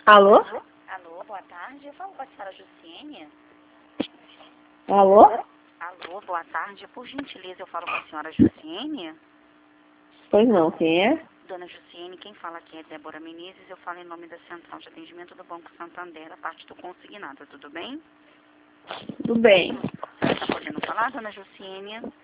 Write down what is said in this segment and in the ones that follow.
Alô? Alô, boa tarde. Eu falo com a senhora Jussiene. Alô? Alô, boa tarde. Por gentileza, eu falo com a senhora Jussiene. Pois não, quem é? Dona Jussiene, quem fala aqui é Débora Menezes. Eu falo em nome da Central de Atendimento do Banco Santander, a parte do consignado. Tudo bem? Tudo bem. Você está podendo falar, Dona Jussiene?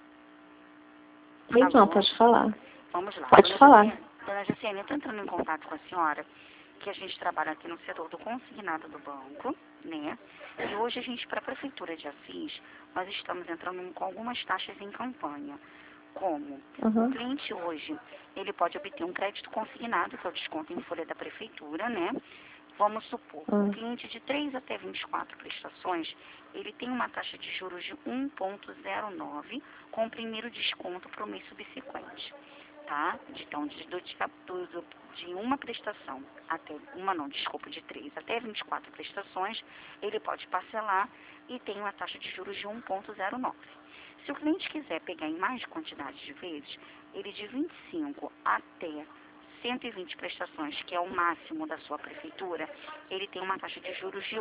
Pois não, Alô? pode falar. Vamos lá. Pode falar. Dona Jussiene, eu estou entrando em contato com a senhora, que a gente trabalha aqui no setor do consignado do banco, né? E hoje a gente, para a Prefeitura de Assis, nós estamos entrando com algumas taxas em campanha. Como o cliente hoje, ele pode obter um crédito consignado, que é o desconto em folha da Prefeitura, né? Vamos supor, um cliente de 3 até 24 prestações, ele tem uma taxa de juros de 1,09 com o primeiro desconto para o mês subsequente. Tá? Então, de uma prestação até, de 3 até 24 prestações, ele pode parcelar e tem uma taxa de juros de 1,09. Se o cliente quiser pegar em mais quantidade de vezes, ele de 25 até 120 prestações, que é o máximo da sua prefeitura, ele tem uma taxa de juros de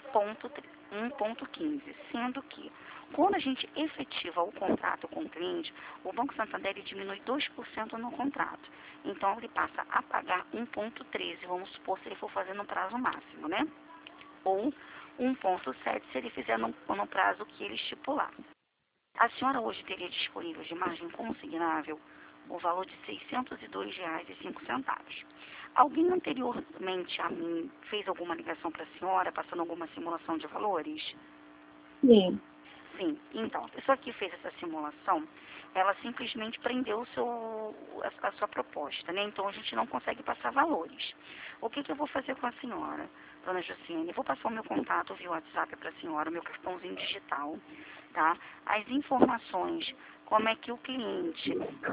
1,15, sendo que quando a gente efetiva o contrato com o cliente, o Banco Santander ele diminui 2% no contrato. Então, ele passa a pagar 1,13, vamos supor, se ele for fazer no prazo máximo, né? Ou 1,7 se ele fizer no prazo que ele estipular. A senhora hoje teria disponível de margem consignável o valor de R$ 602,05. Alguém anteriormente a mim fez alguma ligação para a senhora, passando alguma simulação de valores? Sim. Sim. Então, a pessoa que fez essa simulação, ela simplesmente prendeu a sua proposta, né? Então, a gente não consegue passar valores. O que eu vou fazer com a senhora, dona Jussiene? Eu vou passar o meu contato via WhatsApp para a senhora, o meu cartãozinho digital, tá? As informações, como é que o cliente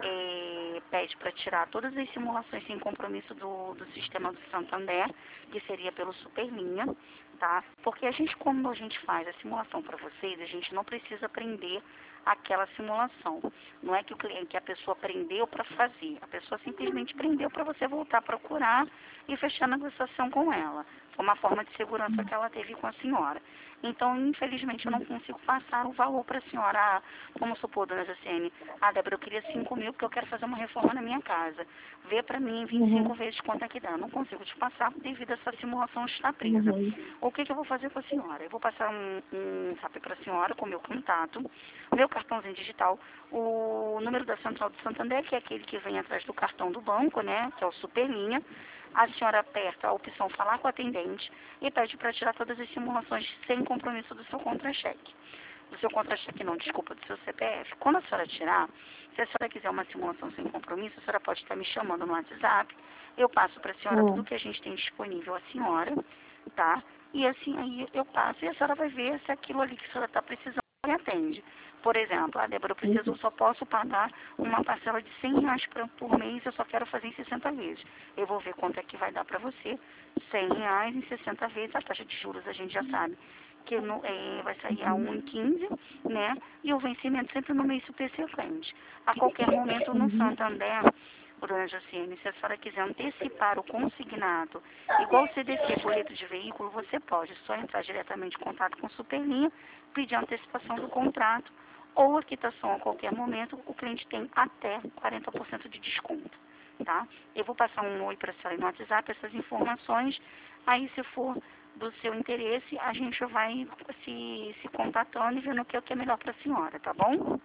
pede para tirar todas as simulações sem compromisso do sistema do Santander, que seria pelo Superlinha, tá? Porque quando a gente faz a simulação para vocês, a gente não precisa prender aquela simulação. Não é que a pessoa prendeu para fazer, a pessoa simplesmente prendeu para você voltar a procurar e fechar a negociação com ela. Foi uma forma de segurança que ela teve com a senhora. Então, infelizmente, eu não consigo passar o valor para a senhora. Vamos supor, dona Jussiene, Débora, eu queria 5 mil porque eu quero fazer uma reforma na minha casa. Vê para mim 25 vezes quanto é que dá. Eu não consigo te passar devido a essa simulação estar presa. O que eu vou fazer com a senhora? Eu vou passar um zap para a senhora com o meu contato, meu cartãozinho digital, o número da Central do Santander, que é aquele que vem atrás do cartão do banco, né, que é o Superlinha. A senhora aperta a opção falar com o atendente e pede para tirar todas as simulações sem compromisso do seu contra-cheque. Do seu contra-cheque não, desculpa, do seu CPF. Quando a senhora tirar, se a senhora quiser uma simulação sem compromisso, a senhora pode estar me chamando no WhatsApp. Eu passo para a senhora tudo que a gente tem disponível à senhora, tá? E assim, aí eu passo e a senhora vai ver se aquilo ali que a senhora está precisando me atende. Por exemplo, Débora, eu só posso pagar uma parcela de R$ 100 por mês, eu só quero fazer em 60 vezes. Eu vou ver quanto é que vai dar para você. R$ 100 em 60 vezes, a taxa de juros a gente já sabe que vai sair a 1,15, né? E o vencimento sempre no mês subsequente. A qualquer momento no Santander, dona Jussiene, se a senhora quiser antecipar o consignado, igual você descer boleto de veículo, você pode só entrar diretamente em contato com o Superlinha, pedir a antecipação do contrato ou a quitação a qualquer momento, o cliente tem até 40% de desconto, tá? Eu vou passar um oi para a senhora no WhatsApp, essas informações, aí se for do seu interesse, a gente vai se contatando e vendo o que é melhor para a senhora, tá bom?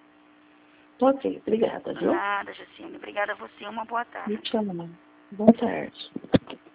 Ok, obrigada, viu? Nada, Jussiene. Obrigada a você. Uma boa tarde. Me chama. Boa tarde.